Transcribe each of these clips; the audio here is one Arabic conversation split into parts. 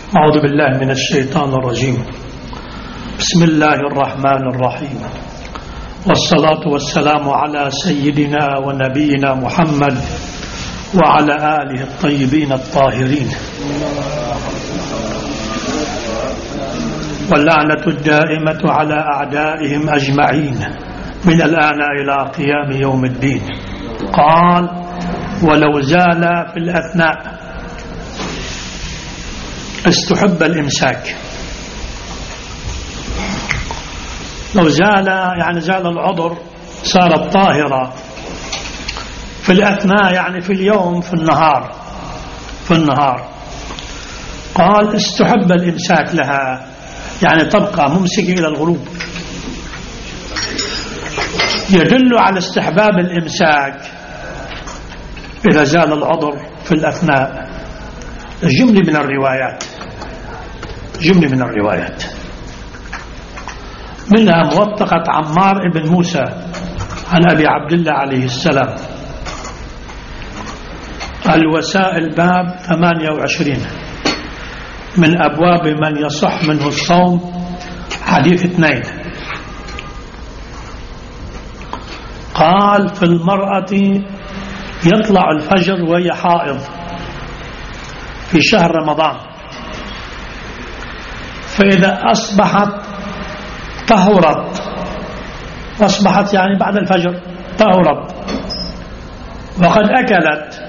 أعوذ بالله من الشيطان الرجيم. بسم الله الرحمن الرحيم، والصلاة والسلام على سيدنا ونبينا محمد وعلى آله الطيبين الطاهرين، واللعنة الدائمة على أعدائهم أجمعين من الآن إلى قيام يوم الدين. قال: ولو زال في الأثناء استحب الإمساك. لو زال يعني زال العذر، صارت طاهرة. في الأثناء يعني في اليوم، في النهار. قال: استحب الإمساك لها، يعني تبقى ممسكة إلى الغروب. يدل على استحباب الإمساك إذا زال العذر في الأثناء جملة من الروايات منها موثقة عمار بن موسى عن أبي عبد الله عليه السلام. الوسائل باب 28 من أبواب من يصح منه الصوم، حديث 2. قال: في المرأة يطلع الفجر وهي حائض في شهر رمضان، فإذا أصبحت طهرت، أصبحت يعني بعد الفجر طهرت وقد أكلت،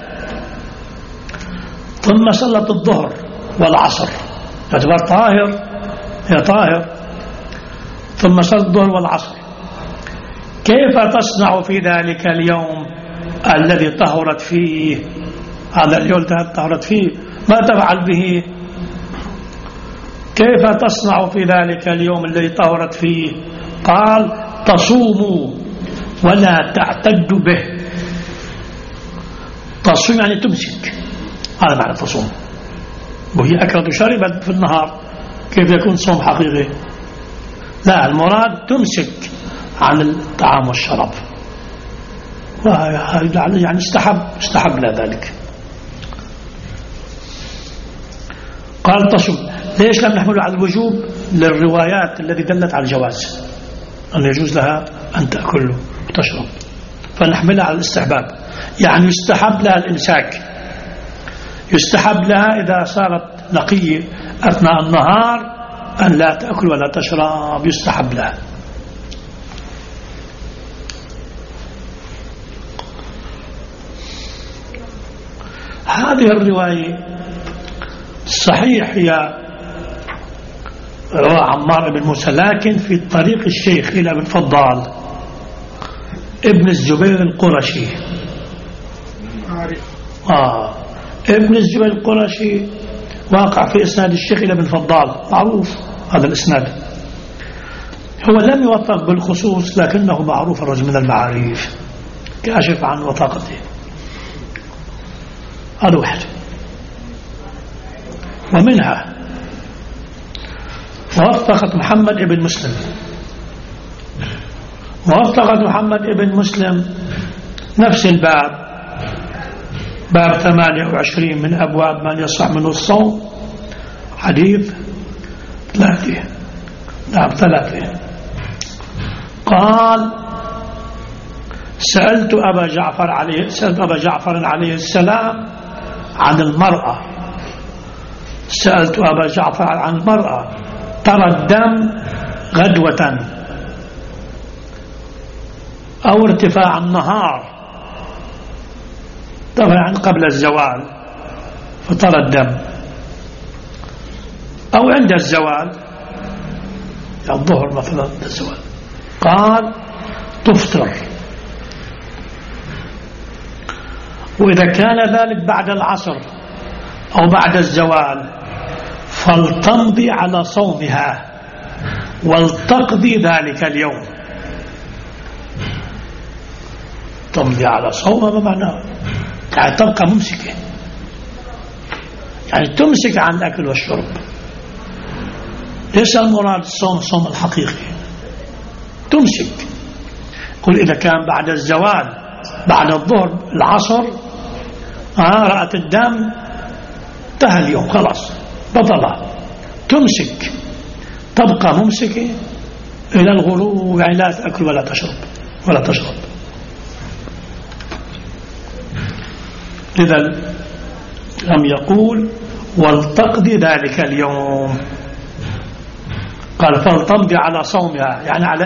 ثم صلت الظهر والعصر، تعتبر طاهر، ثم صلت الظهر والعصر. كيف تصنع في ذلك اليوم الذي طهرت فيه؟ هذا اليوم طهرت فيه، ما تفعل به؟ كيف تصنع في ذلك اليوم الذي طهرت فيه؟ قال: تصوموا ولا تعتد به. تصوم يعني تمسك، هذا معنى تصوم. وهي أكلت وشربت في النهار، كيف يكون صوم حقيقي؟ لا، المراد تمسك عن الطعام والشراب، يعني استحب لا ذلك. قال: تصوم. ليش لم نحمله على الوجوب؟ للروايات التي دلت على الجواز، أن يجوز لها أن تأكل وتشرب، فنحملها على الاستحباب. يعني يستحب لها الإمساك، يستحب لها إذا صارت نقية أثناء النهار أن لا تأكل ولا تشرب، يستحب لها. هذه الرواية صحيح هي رواه عمار بن موسى، لكن في طريق الشيخ إلى ابن فضال ابن الزبير القرشي. ابن الزبير القرشي واقع في إسناد الشيخ إلى ابن فضال، معروف هذا الإسناد. هو لم يوثق بالخصوص، لكنه معروف الرجل من المعاريف، كاشف عن وثاقته. هذا واحد. ومنها موثقة محمد بن مسلم، نفس الباب، باب 28 من أبواب من يصح منه الصوم، حديث 3. قال: سألت أبا جعفر عليه السلام عن المرأة. ترى الدم غدوة أو ارتفاع النهار، طبعا قبل الزوال فترى الدم، أو عند الزوال، يعني الظهر مثلا الزوال. قال: تفطر. وإذا كان ذلك بعد العصر أو بعد الزوال فلتمضي على صومها ولتقضي ذلك اليوم. تمضي على صومها ما معناه؟ يعني تبقى ممسكة، يعني تمسك عن الأكل والشرب. ليس المراد الصوم الحقيقي، تمسك. قل إذا كان بعد الزوال، بعد الظهر العصر، رأت الدم، انتهى اليوم خلاص، بطلة تمسك، تبقى ممسكة إلى الغروب، يعني لا تأكل ولا تشرب. إذا لم يقول ولتقضي ذلك اليوم، قال فلتمضي على صومها، يعني على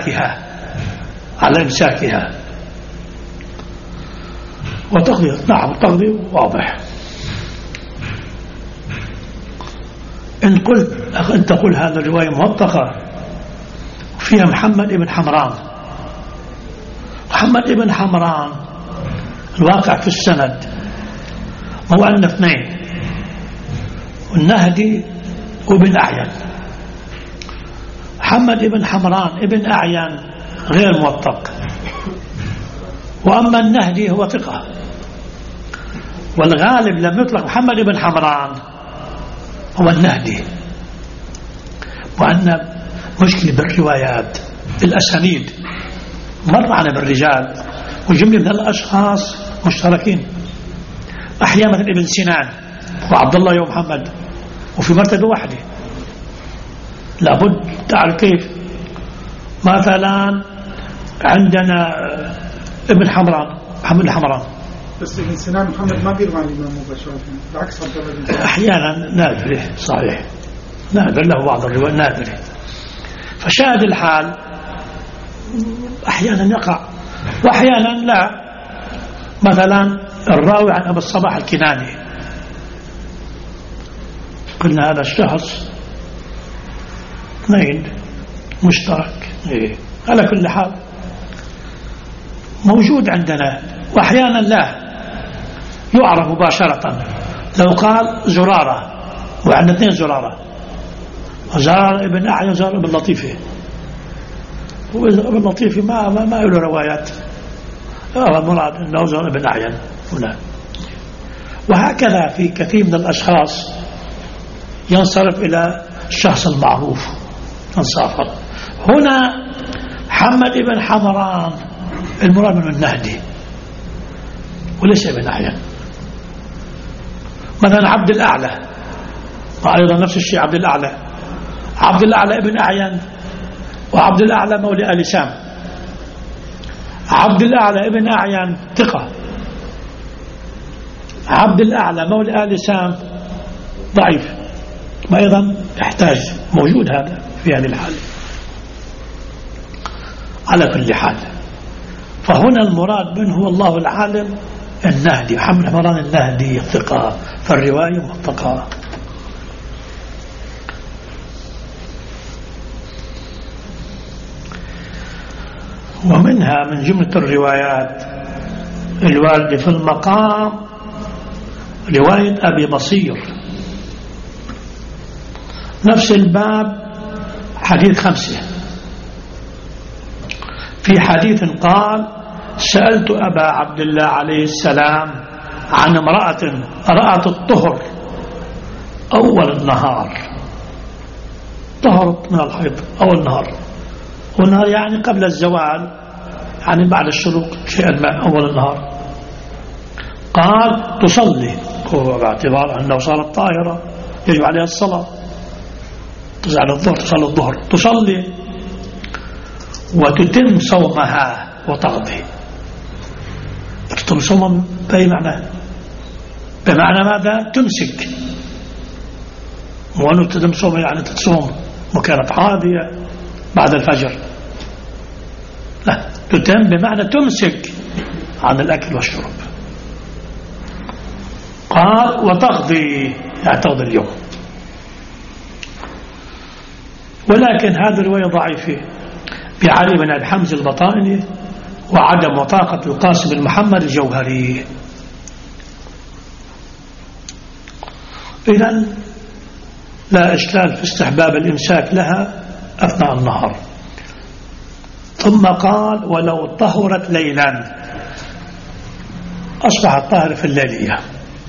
إمساكها وتقضي. نعم تقضي واضح. إن قلت أن تقول هذا الرواية موثقة فيها محمد ابن حمران الواقع في السند هو أن اثنين، النهدي وابن أعين. محمد ابن حمران ابن أعين غير موثق، وأما النهدي هو ثقة. والغالب لم يطلق محمد ابن حمران هو النهدي، وأن مشكلة بالروايات بالأسانيد مر معنا بالرجال وجملة من الأشخاص مشتركين. أحيانا ابن سنان وعبد الله يوم محمد وفي مرتبة واحدة. لابد تعرف كيف. مثلا عندنا ابن حمران محمد الحمران، بس ابن سنان محمد ما بيروي عن الإمام مباشرة، بالعكس عبد الله بن سنان أحيانا نادره. صحيح نادر له بعض الروايات نادره. فشاهد الحال أحيانا يقع وأحيانا لا. مثلا الراوي عن أبو الصباح الكناني، قلنا هذا الشخص اثنين مشترك. على كل حال موجود عندنا، وأحيانا لا يعرف مباشرة. لو قال زرارة وعندنا اثنين زرارة ابن أعين زرارة ابن لطيفة، ابن لطيفة ما له روايات، مراد أنه زرارة ابن أعين هنا. وهكذا في كثير من الأشخاص ينصرف إلى الشخص المعروف انصافا. هنا محمد ابن حمران المراد من النهدي وليس ابن أعين. مثلا عبد الأعلى وأيضا نفس الشيء عبد الأعلى ابن أعين، وعبد الأعلى مولى آل سام. عبد الأعلى ابن أعين ثقة، عبد الأعلى مولى آل سام ضعيف، وأيضا يحتاج موجود هذا في هذه الحالة. على كل حال فهنا المراد منه هو الله العالم النهدي، محمد حمران النهدي الثقة، فالرواية موثقة. ومنها من جملة الروايات الواردة في المقام رواية أبي بصير نفس الباب حديث 5. في حديث قال سألت أبا عبد الله عليه السلام عن امرأة رأت الطهر أول النهار، طهرت من الحيض أول النهار، والنهار يعني قبل الزوال، يعني بعد الشروق شيئا ما أول النهار. قال تصلي، باعتبار أنه صارت طاهرة يجب عليها الصلاة، تزعل الظهر تصلي الظهر، تصلي وتتم صومها وتقضي. تتم صومها بأي معنى؟ بمعنى ماذا؟ تمسك، وأنه تتم صومها يعني تصوم وكانت عادية بعد الفجر، لا، تتم بمعنى تمسك عن الأكل والشرب. قال وتقضي، يعني تقضي اليوم. ولكن هذه الرواية ضعيفة بعلي بن أبي حمزة البطائني وعدم وثاقة القاسم بن محمد الجوهري. إذن لا إشكال في استحباب الإمساك لها أثناء النهار. ثم قال ولو طهرت ليلا، أصبحت طاهرة في الليلية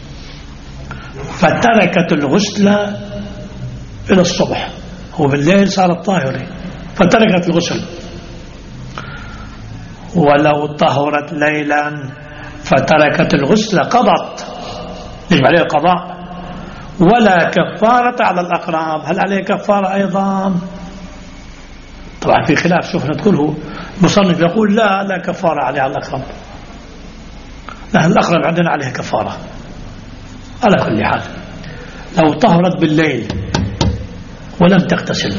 فتركت الغسل إلى الصبح، هو بالليل صارت طاهرة فتركت الغسل. ولو طهرت ليلا فتركت الغسل قضت، يجب عليها القضاء. ولا كفارة على الأقرب. هل عليه كفارة أيضا؟ طبعا في خلاف، شوف نقوله مصنف يقول لا كفارة عليه على الأقرب، لأن الأقرب عندنا عليه كفارة. على كل حال لو طهرت بالليل ولم تغتسل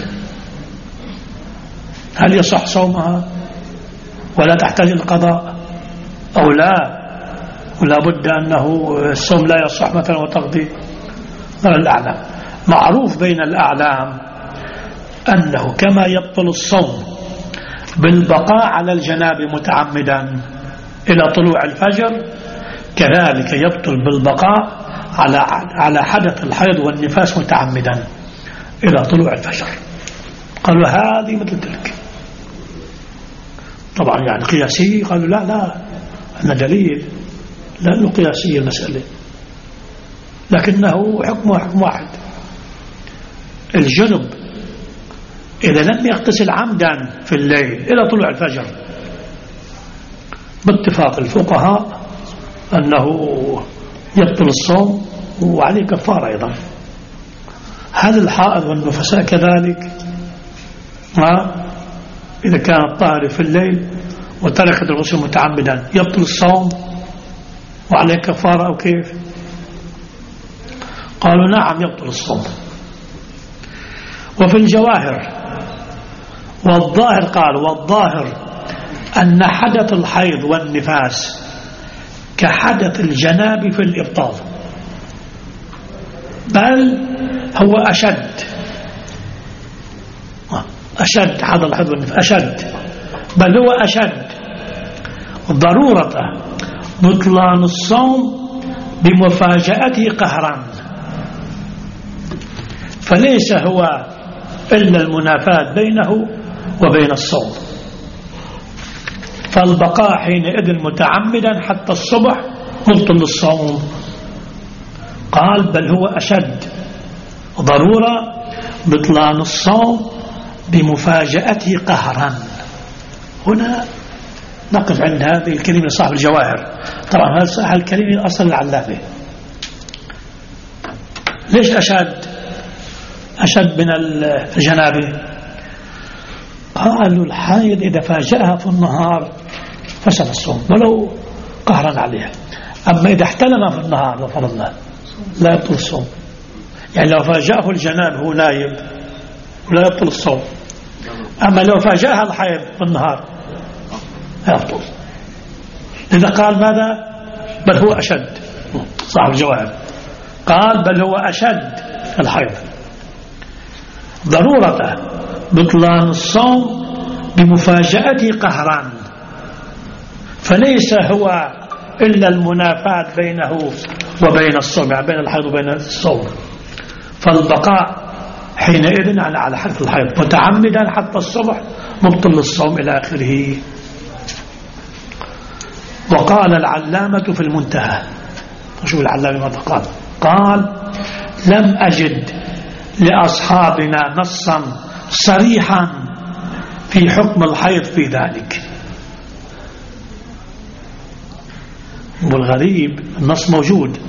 هل يصح صومها ولا تحتاج القضاء أو لا؟ ولا بد أنه الصوم لا يصح مثلا وتقضي؟ الأعلام معروف بين الأعلام أنه كما يبطل الصوم بالبقاء على الجناب متعمدا إلى طلوع الفجر، كذلك يبطل بالبقاء على حدث الحيض والنفاس متعمدا إلى طلوع الفجر. قالوا هذه مثل تلك. طبعا يعني قياسي، قالوا لا أن دليل، لأنه قياسي المسألة، لكنه حكمه حكم واحد. الجنب إذا لم يغتسل عمدا في الليل إلى طلوع الفجر باتفاق الفقهاء أنه يبطل الصوم وعليه كفارة أيضا. هل الحائض والنفساء كذلك؟ إذا كانت طاهرة في الليل وتركت الغسل متعمدا يبطل الصوم وعليه كفارة أو كيف؟ قالوا نعم يبطل الصوم. وفي الجواهر والظاهر قالوا والظاهر أن حدث الحيض والنفاس كحدث الجناب في الإبطال، بل هو أشد حدث الحيض والنفاس أشد، بل هو أشد ضرورة بطلان الصوم بمفاجأته قهرا، فليس هو إلا المنافاة بينه وبين الصوم، فالبقاء حينئذ متعمدا حتى الصبح مبطل للصوم. قال بل هو أشد ضرورة بطلان الصوم بمفاجأته قهرا. هنا نقف عند هذه الكلمة لصاحب الجواهر. طبعا هذا الكلمة أصل العلافة. ليش أشد من الجنابة؟ قالوا الحائض إذا فاجأها في النهار فسد الصوم ولو قهرا عليها، أما إذا احتلم في النهار لفرضنا لا يبطل الصوم. يعني لو فاجأه الجناب هو نايم ولا يبطل الصوم، أما لو فاجأها الحائض في النهار لا يبطل. لذا قال ماذا؟ بل هو أشد. صاحب الجواهر قال بل هو أشد الحيض ضرورة بطلان الصوم بمفاجأته قهرا، فليس هو إلا المنافاة بينه وبين الصوم، يعني بين الحيض وبين الصوم، فالبقاء حينئذ على حدث الحيض متعمدا حتى الصبح مبطل للصوم إلى آخره. وقال العلامة في المنتهى، شوف العلامة ماذا قال لم أجد لأصحابنا نصا صريحا في حكم الحيض في ذلك. والغريب النص موجود،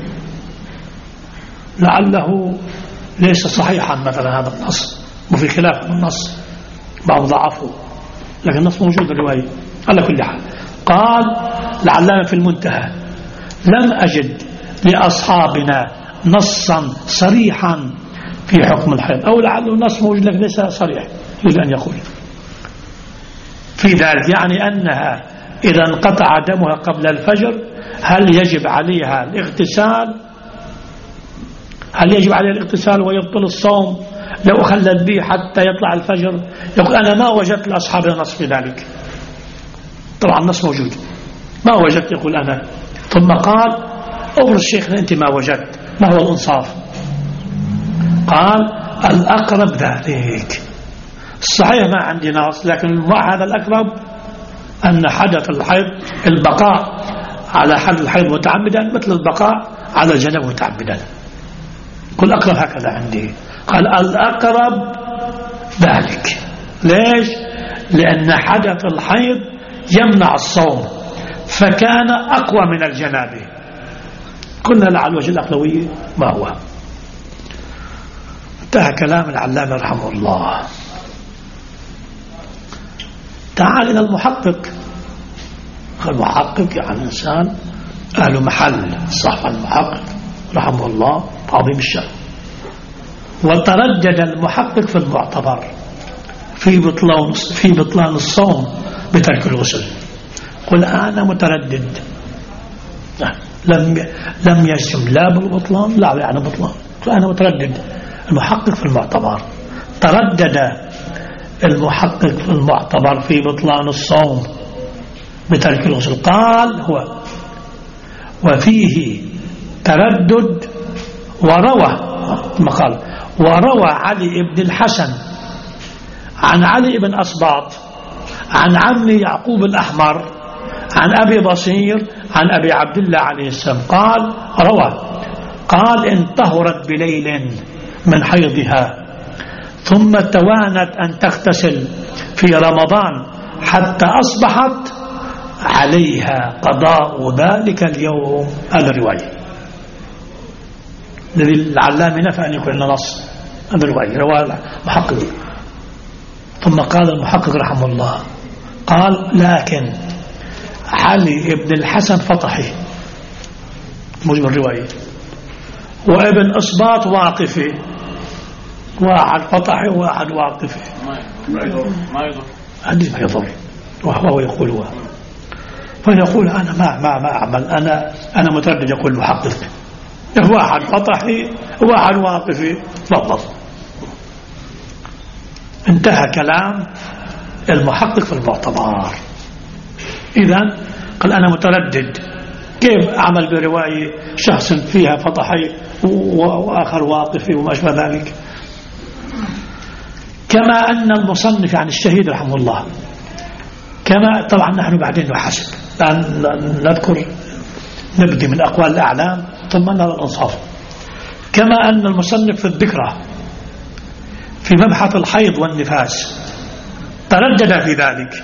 لعله ليس صحيحا مثلا هذا النص، وفي خلاف النص بعض ضعفه، لكن النص موجود الرواية. على كل حال قال العلامة في المنتهى لم أجد لأصحابنا نصا صريحا في حكم الحيض، أو لعله النص موجود لكن ليس صريح، يريد أن يقول في ذلك، يعني أنها إذا انقطع دمها قبل الفجر هل يجب عليها الاغتسال؟ هل يجب عليها الاغتسال ويبطل الصوم لو خلت به حتى يطلع الفجر؟ يقول أنا ما وجدت لأصحابنا نص في ذلك. طبعا النص موجود، ما وجدت يقول أنا. ثم قال أبرز شيخنا أنت ما وجدت، ما هو الإنصاف؟ قال الأقرب ذلك. صحيح ما عندي نص، لكن مع هذا الأقرب أن حدث الحيض البقاء على حد الحيض متعمدا مثل البقاء على الجنب متعمدا. كل أقرب هكذا عندي. قال الأقرب ذلك. ليش؟ لأن حدث الحيض يمنع الصوم فكان أقوى من الجنابة. قلنا على الوجه الأقلوي ما هو. انتهى كلام العلامة رحمه الله. تعال إلى المحقق. المحقق يعني إنسان أهل محل، صح، المحقق رحمه الله عظيم الشأن. وتردد المحقق في المعتبر في بطلان الصوم بترك الغسل. قل أنا متردد، لم يجزم لا بالبطلان لا يعني بطلان، فأنا متردد. المحقق في المعتبر تردد المحقق في المعتبر في بطلان الصوم بترك الغسل. قال هو وفيه تردد وروى علي بن الحسن عن علي بن أصباط عن عم يعقوب الأحمر عن أبي بصير عن أبي عبد الله عليه السلام قال إن طهرت بليل من حيضها ثم توانت أن تغتسل في رمضان حتى أصبحت عليها قضاء ذلك اليوم. هذا الرواية الذي العلامة نفى أن يكون نص. هذا الرواية رواه المحقق. ثم قال المحقق رحمه الله قال لكن علي بن الحسن فطحي موجب الرواية، وابن أصباط واقفي، واحد فطحي وواحد واقفي. ما يضر وهو يقول فيقول أنا ما أعمل، أنا متردد. يقول محقق واحد فطحي وواحد واقفي فقط. انتهى كلام المحقق في المعتبر. إذن قال أنا متردد، كيف أعمل برواية شخص فيها فطحي وآخر واقفي وما أشبه ذلك؟ كما أن المصنف يعني الشهيد رحمه الله، كما طبعا نحن بعدين نحاسب، نذكر نبدي من أقوال الأعلام ثم نرى الأنصاف. كما أن المصنف في الذكرى في مبحث الحيض والنفاس تردد في ذلك،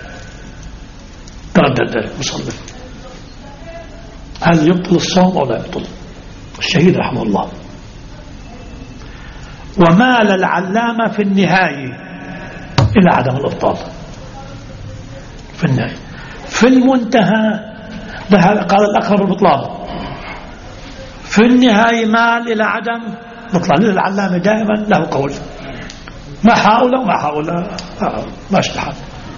تردد المصنف هل يبطل الصوم أو لا يبطل. الشهيد رحمه الله. ومال العلامة في النهاية إلى عدم الإبطال في النهاية. في المنتهى قال الأقرب البطلان، في النهاية مال إلى عدم البطلان. العلامة دائما له قول ما حاول وما حاول ما اشتحل.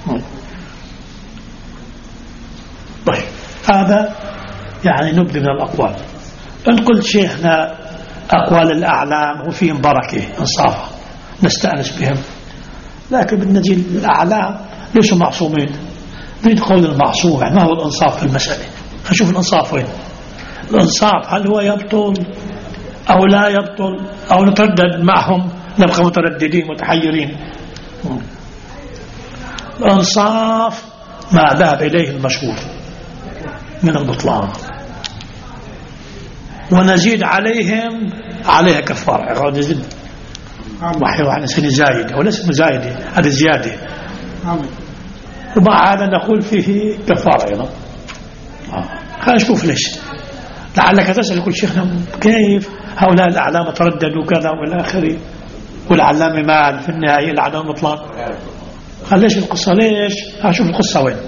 طيب هذا يعني نبدأ من الأقوال. إن قلت شيخنا أقوال الأعلام وفيهم بركة إنصافا نستأنس بهم، لكن بالنجي الأعلام ليسوا معصومين. نريد قول المعصوم ما هو الإنصاف في المسألة. نشوف الإنصاف وين. الإنصاف هل هو يبطل أو لا يبطل أو نتردد معهم، نبقى مترددين متحيرين. الإنصاف ما ذهب إليه المشهور من البطلان، ونزيد عليها كفارة. يقعد يزيد وحي عن سنة زايدة وليس مزايدة، هذه زيادة. ومع هذا نقول فيه كفارة أيضا. خلينا نشوف ليش. لعلك تسأل يقول شيخنا كيف هؤلاء الأعلام ترددوا كذا والى آخره، والعلامة مال في النهاية العدم مطلق. ليش القصة؟ ليش؟ هشوف القصة وين.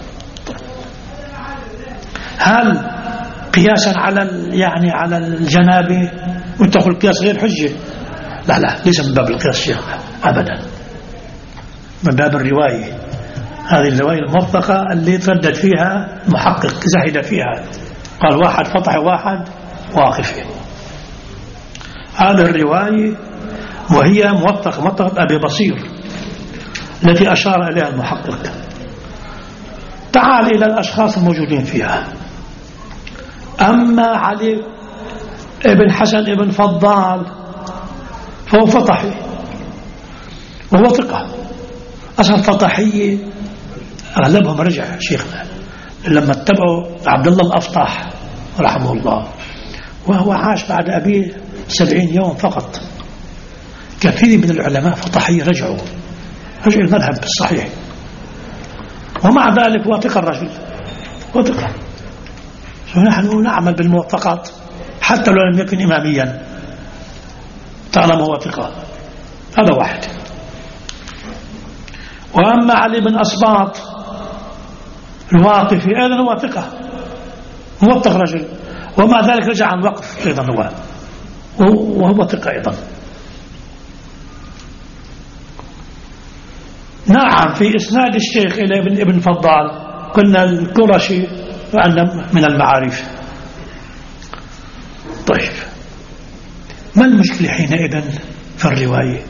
هل قياسا على الجنابة وتقول القياس غير حجة؟ لا ليس من باب القياس شيخ أبدا، من باب الرواية. هذه الرواية الموثقة اللي تردد فيها محقق زهد فيها، قال واحد فطح واحد واقف. هذه الرواية وهي موثقة أبي بصير التي أشار إليها المحقق. تعال إلى الأشخاص الموجودين فيها. أما علي ابن حسن ابن فضال فهو فطحي وهو ثقة. أصلا فطحية أغلبهم رجع شيخنا لما اتبعوا عبد الله الأفطاح رحمه الله، وهو عاش بعد أبيه 70 يوم فقط. كثير من العلماء فطحية رجعوا المذهب الصحيح، ومع ذلك هو ثقة الرجل وثقة. فنحن نعمل بالموثقات حتى لو لم يكن إماميا. طالما هو ثقة. هذا واحد. وأما علي بن أصباط الواقفي أيضا هو ثقة موثق رجل، ومع ذلك رجع عن وقف أيضا وهو ثقة أيضا. نعم في إسناد الشيخ إلى ابن فضال قلنا القرشي من المعارف. طيب ما المشكلة حينئذ في الرواية؟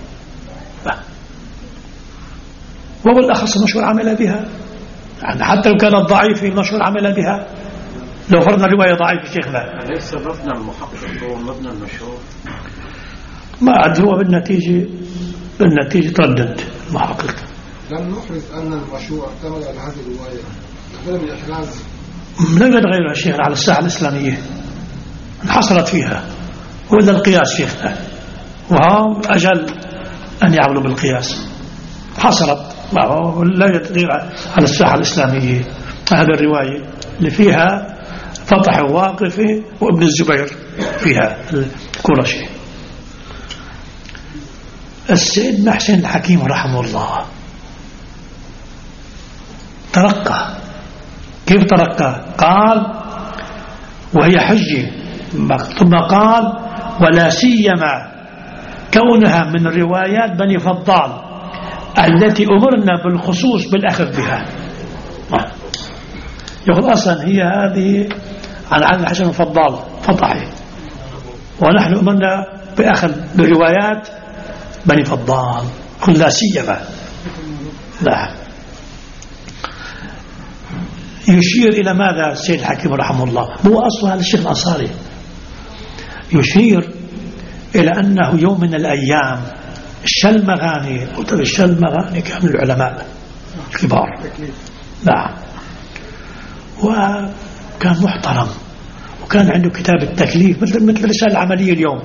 وهو الأخص المشهور عمل بها، يعني حتى لو كانت ضعيفة المشهور عمل بها. لو فرضنا الرواية ضعيفة شيخنا ليس مبنى المحقق، هو مبنى المشهور. ما عاد هو بالنتيجة تردد المحقق. لم نحرز أن المشهور اعتمد على هذه الرواية قبل الإحراز. لا يوجد غيرها شيخنا على الساحة الإسلامية انحصرت فيها، وإذا القياس شيخنا وهم أجل أن يعملوا بالقياس حصرت لا يوجد غيرها على الساحة الإسلامية. هذه الرواية اللي فيها فتح واقفي وابن الزبير فيها القرشي. السيد حسين الحكيم رحمه الله ترقى. كيف ترقى؟ قال وهي حجة، ثم قال ولا سيما كونها من روايات بني فضال التي أمرنا بالخصوص بالأخذ بها. يقول أصلا هي هذه عن علي الحسن الفضال فضحي، ونحن أمرنا بأخذ بروايات بني فضال قل لا سيما. لا يشير إلى ماذا السيد الحكيم رحمه الله؟ هو أصل هذا الشيخ الأنصاري يشير إلى أنه يوم من الأيام الشلمغاني كان من العلماء الكبار. نعم وكان محترم وكان عنده كتاب التكليف مثل رسالة العملية اليوم.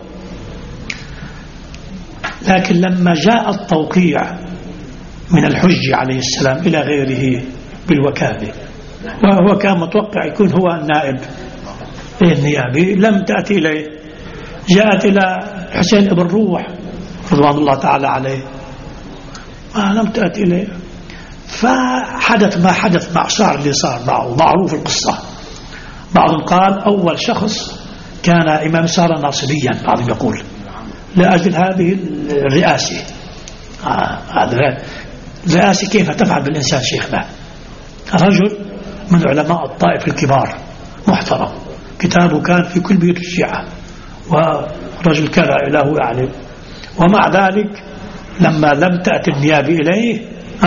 لكن لما جاء التوقيع من الحج عليه السلام إلى غيره بالوكالة، وهو كان متوقع يكون هو النائب النيابي، لم تأتي إليه. جاءت إلى حسين ابن روح رضوان الله تعالى عليه، لم تأتي إليه. فحدث ما حدث مع صار اللي صار معه، معروف القصة. بعضهم قال أول شخص كان إمام صار ناصبيا، بعضهم يقول لأجل هذه الرئاسة. هذا الرئاسة كيف تفعل بالإنسان شيخنا؟ رجل من علماء الطائف الكبار محترم، كتابه كان في كل بيت الشيعة، ورجل كان له يعلم. ومع ذلك لما لم تأتي النيابة إليه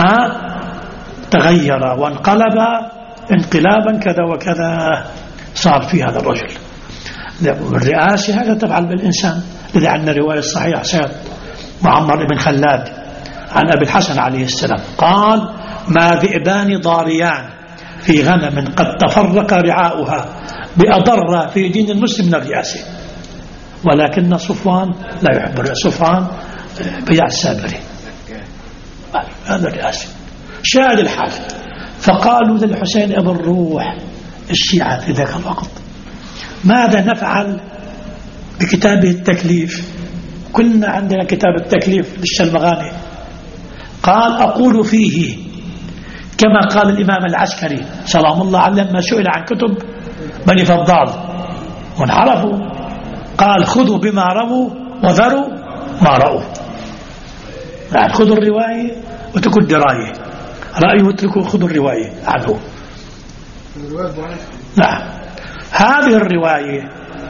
تغير وانقلب انقلابا كذا وكذا صار في هذا الرجل. الرئاسة هذا تفعل بالإنسان. لذا عندنا رواية صحيحة سيد معمر بن خلاد عن أبي الحسن عليه السلام قال ما ذئبان ضاريان في غنم قد تفرق رعاؤها بأضر في دين المسلم من الرئاسة، ولكن صفوان لا يحب الرئاسة. صفوان بيع السابري هذا الرئاسة شاهد الحال. فقالوا للحسين ابن روح الشيعة في ذاك الوقت ماذا نفعل بكتابه التكليف؟ كنا عندنا كتاب التكليف للشلمغاني. قال أقول فيه كما قال الإمام العسكري سلام الله عليه لما سئل عن كتب بني فضال وانحرفوا قال خذوا بما رووا وذروا ما رأوا. يعني خذوا الرواية وتكون دراية، رأيه واتركوا خذوا الرواية عنه. نعم هذه الرواية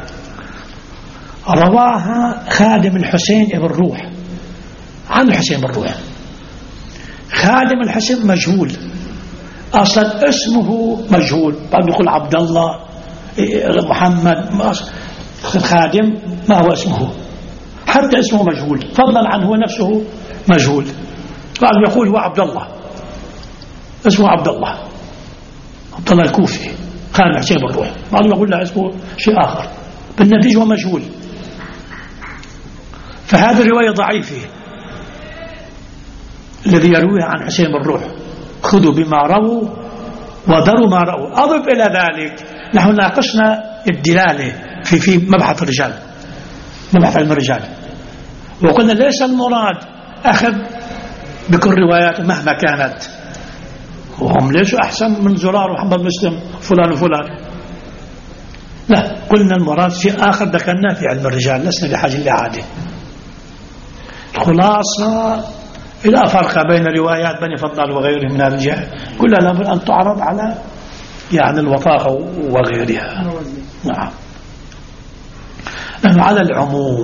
رواها خادم الحسين ابن روح عن الحسين بن روح. خادم الحسين مجهول أصلا، اسمه مجهول، بعد يقول عبد الله محمد. الخادم ما هو اسمه، حتى اسمه مجهول، فضلا عنه هو نفسه مجهول. بعد يقول هو عبد الله، اسمه عبد الله الكوفي خادم الحسين بن روح، بعد يقول له اسمه شيء آخر، بالنتيجة هو مجهول. فهذه الرواية ضعيفة الذي يرويها عن حسين بن روح خذوا بما رووا وذروا ما رأوا. أضف إلى ذلك نحن ناقشنا الدلالة في مبحث الرجال، مبحث علم الرجال، وقلنا ليس المراد أخذ بكل روايات مهما كانت، وهم ليسوا أحسن من زرار ومحمد مسلم فلان وفلان، لا، قلنا المراد شيء آخر ذكرناه في علم الرجال، لسنا بحاجة لإعادة. الخلاصة لا فرق بين روايات بني فضال وغيرهم من الرجال، كلها لابد أن تعرض على يعني الوثاقة وغيرها. نعم. نحن على العموم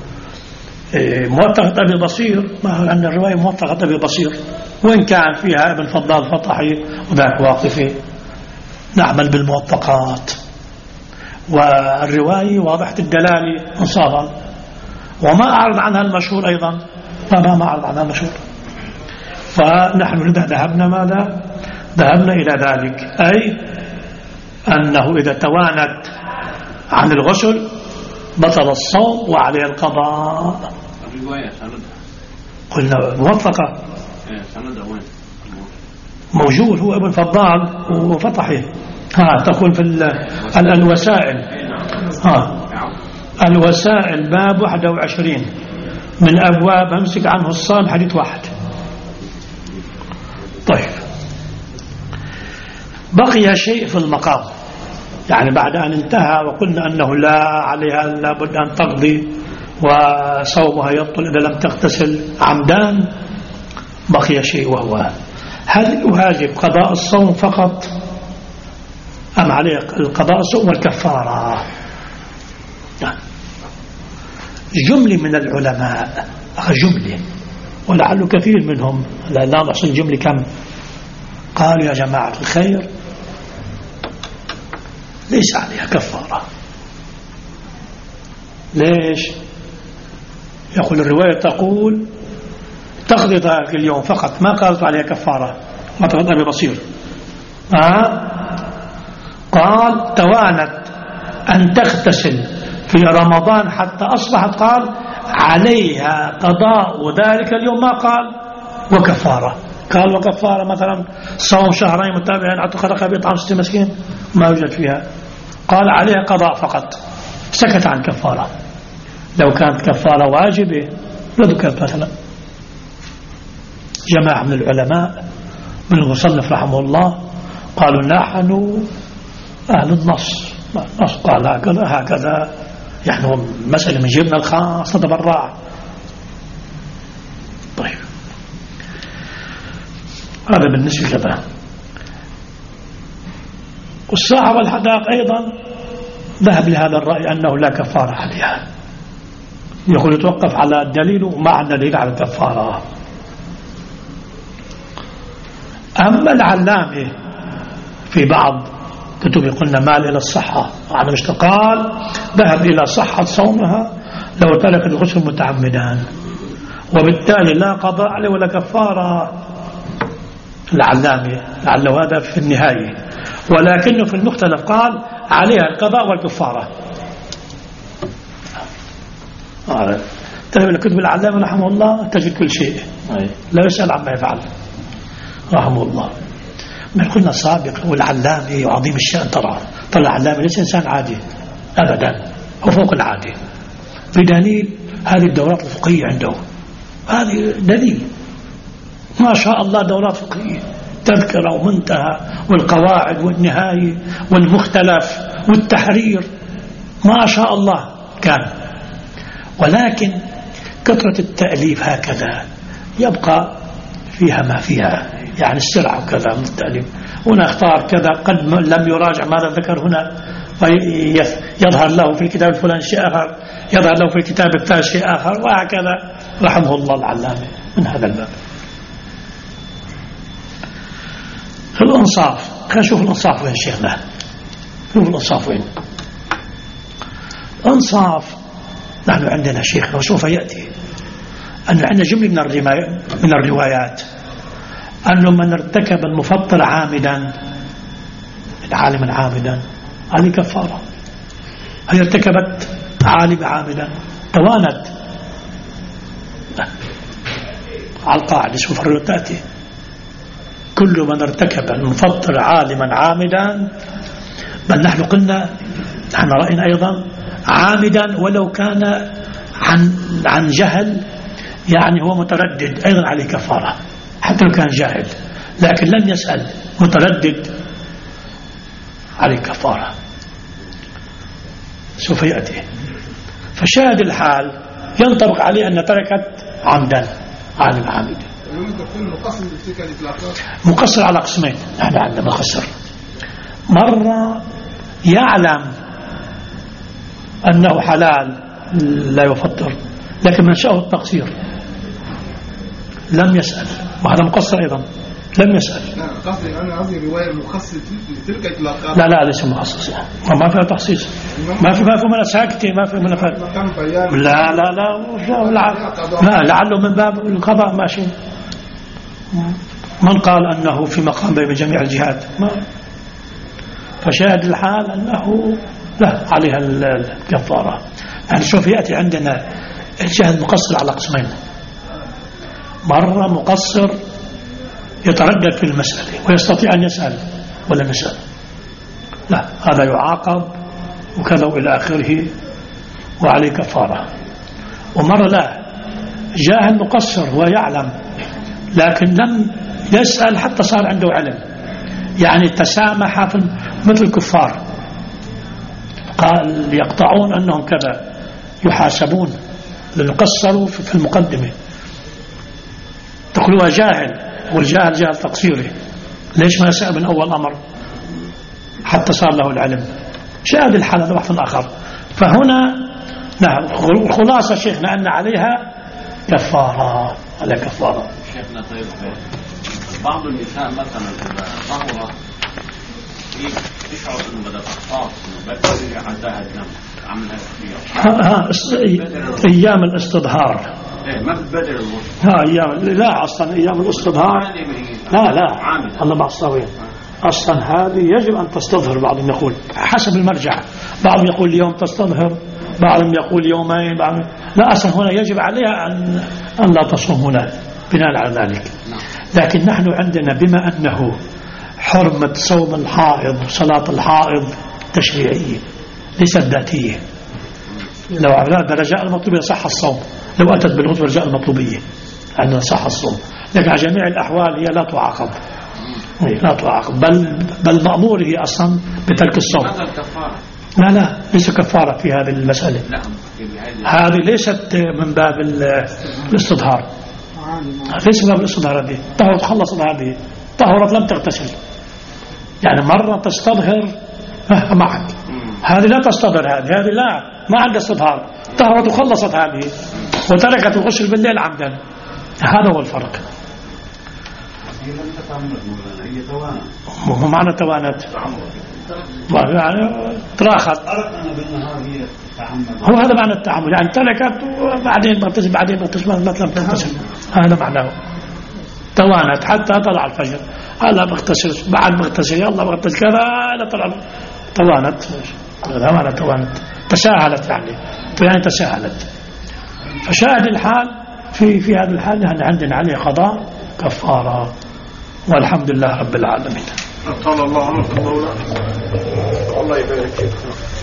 موثقة أبي بصير، ما أن الرواية موثقة أبي بصير وإن كان فيها ابن فضال فطحي وذاك واقفي، نعمل بالموثقات، والرواية واضحة الدلالة انصافا، وما أعرض عنها المشهور أيضا، ما أعرض عنها المشهور. فنحن ذهبنا ماذا؟ ذهبنا إلى ذلك، أي أنه إذا توانت عن الغسل بطل الصوم وعليه القضاء. الرواية سندها قلنا موثقة، سندها وين؟ موجود، هو ابن فضال وفطحي. تقول في الوسائل، الوسائل باب 21 من أبواب أمسك عنه الصام حديث 1. طيب، بقي شيء في المقام، يعني بعد أن انتهى وقلنا أنه لا عليها لابد أن تقضي وصومها يبطل إذا لم تغتسل عمدان، بقي شيء، وهو هل يواجب قضاء الصوم فقط أم عليه القضاء الصوم والكفارة؟ جملة من العلماء، جملة ولعل كثير منهم، لا نحصل جملة كم، قالوا يا جماعة الخير ليس عليها كفارة. ليش؟ يقول الرواية تقول تقضي ذلك اليوم فقط، ما قالت عليها كفارة، ما تقضي أبي بصير. قال توانت أن تغتسل في رمضان حتى أصبحت، قال عليها قضاء ذلك اليوم، ما قال وكفارة. قال وكفارة مثلا صوم شهرين متابعين عتق رقبة إطعام 60 مسكين، ما يوجد فيها. قال عليها قضاء فقط، سكت عن كفارة. لو كانت كفارة واجبة لذكرت مثلا. جماعة من العلماء من المصنف رحمه الله قالوا نحن أهل النص قال هكذا، يعني مسألة من جبنا الخاص نتبرع. طيب، هذا بالنسبة كذا. والصاحب الحداق أيضا ذهب لهذا الرأي أنه لا كفارة عليها، يقول يتوقف على الدليل وما عندنا دليل على الكفارة. أما العلامة في بعض كتب قلنا مال إلى الصحة، على مش قال ذهب إلى صحة صومها لو ترك الغسل متعمدا، وبالتالي لا قضاء عليه ولا كفارة. العلامة لعله هذا في النهاية، ولكنه في المختلف قال عليها القضاء والكفارة. تجد كتب العلامة رحمه الله تجد كل شيء، لا يسأل عما يفعل رحمه الله. ما قلنا سابقا، والعلامة وعظيم الشأن طلع العلامة ليس إنسان عادي أبدا، هو فوق العادي، بدليل هذه الدورات الفقهية عنده، هذه دليل ما شاء الله، دورات فقهية تذكرة ومنتهى والقواعد والنهاية والمختلف والتحرير، ما شاء الله كان. ولكن كثرة التأليف هكذا يبقى فيها ما فيها، يعني السرعة وكذا من التأليف، هنا اختار كذا قد لم يراجع ماذا ذكر هنا، يظهر له في الكتاب الفلاني شيء آخر، يظهر له في الكتاب الثاني شيء آخر، وهكذا رحمه الله العلامة من هذا الباب. في الإنصاف، خلينا نشوف الإنصاف وين شيخنا، شوف الإنصاف وين. الإنصاف نحن عندنا شيخنا وسوف يأتي أن عندنا جملة من الروايات أنه من ارتكب المفطر عامدا، عالما عامدا، هذه كفارة. هي ارتكبت عالم عامدا توانت على القاعدة، سوف تأتي كل من ارتكب المفطر عالما عامدا، بل نحن قلنا، نحن رأينا أيضا عامدا ولو كان عن جهل يعني هو متردد أيضا عليه كفارة حتى لو كان جاهل، لكن لم يسأل متردد عليه كفارة سوف يأتي. فشاهد الحال ينطبق عليه أن تركت عمدا عن العامد. مقصر على قسمين، نحن عندنا مقصر، مرة يعلم أنه حلال لا يفطر لكن من شاءه التقصير لم يسأل، وهذا مقصر أيضا لم يسأل. قصدي أنا قصدي رواية مخصص لتلك إطلاقات. لا ليس مخصص، ما فيها تخصيص، ما في منها ساكتة، ما في منها فرق. لا لعله من باب القضاء ماشي. من قال أنه في مقام بين جميع الجهات؟ فشاهد الحال أنه لا عليها الكفارة. يعني شوف يأتي عندنا الجهل مقصر على قسمين، مرة مقصر يتردد في المسألة ويستطيع أن يسأل ولا يسأل، لا هذا يعاقب وكذا إلى آخره وعليه كفارة. ومرة لا جاهل مقصر ويعلم لكن لم يسأل حتى صار عنده علم، يعني تسامح مثل الكفار، قال يقطعون أنهم كذا يحاسبون لأنه قصروا في المقدمة. تقولوا جاهل، والجاهل جاهل تقصيره، ليش ما يسأل من أول أمر حتى صار له العلم؟ شاهد الحال هذا بحث آخر. فهنا نعم الخلاصة شيخنا أن عليها كفارة، على كفارة. شيخنا طيب بعض النساء مثلا إذا طهرت تشعر أنه بدأ تخطاط بدأ عندها الدم عملها أيام الاستظهار ما بتبدل الوصف أيام لا أصلا أيام الاستظهار لا الله مع الصوين أصلا هذه يجب أن تستظهر. بعضهم يقول حسب المرجع، بعضهم يقول اليوم تستظهر، بعضهم يقول يومين، بعضهم لا أصلا هنا يجب عليها أن لا تصوم هنا بناء على ذلك. لكن نحن عندنا بما أنه حرمة صوم الحائض وصلاة الحائض تشريعية ليست ذاتية، لو عملنا درجاء المطلوبية صح الصوم، لو أتت بالغض درجاء المطلوبية عندنا صح الصوم، لكن على جميع الأحوال هي لا تعاقب، لا تعاقب، بل مأمور هي أصلا بترك الصوم. لا ليس كفارة في هذه المسألة، هذه ليست من باب الاستظهار، ليس من باب الاستظهار. هذه طهرت خلصت، هذه طهرت لم تغتسل، يعني مرة تستظهر معك، هذه لا تستظهر، هذه لا ما عندها استظهار، طهرت وخلصت هذه وتركت الغسل بالليل عمدا، هذا هو الفرق. مو معنى توانت يعني تراخت، هو هذا معنى التعمد، يعني تركت وبعدين بغتسل بعدين بغتسل مثلا بغتسل، هذا معناه توانت حتى طلع الفجر، هلا بغتسل بعد بغتسل يلا بغتسل كذا لا طلع توانت، هذا معنى توانت، تساهلت يعني تساهلت. فشاهد الحال في هذا الحال نحن عندنا عليه قضاء كفارة، والحمد لله رب العالمين. قال الله عنك الله يبارك فيك.